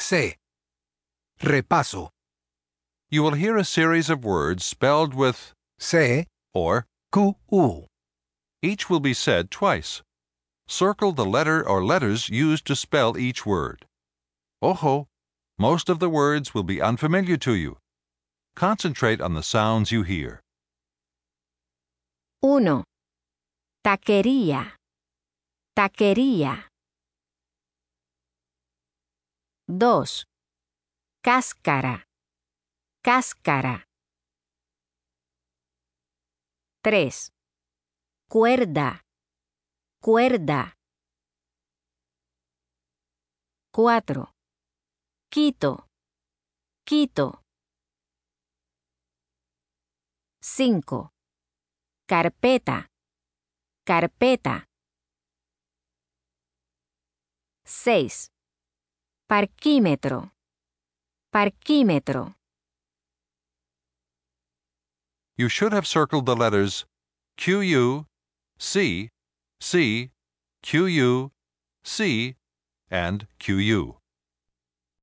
C. Repaso. You will hear a series of words spelled with C, or. Q, U. Each will be said twice. Circle the letter or letters used to spell each word. Ojo! Most of the words will be unfamiliar to you. Concentrate on the sounds you hear. 1. Taquería. Taquería. 2. Cáscara. Cáscara. 3. Cuerda. Cuerda. 4. Quito. Quito. 5. Carpeta. Carpeta. 6. Parquímetro. Parquímetro. You should have circled the letters QU, C, C, QU, C, and QU.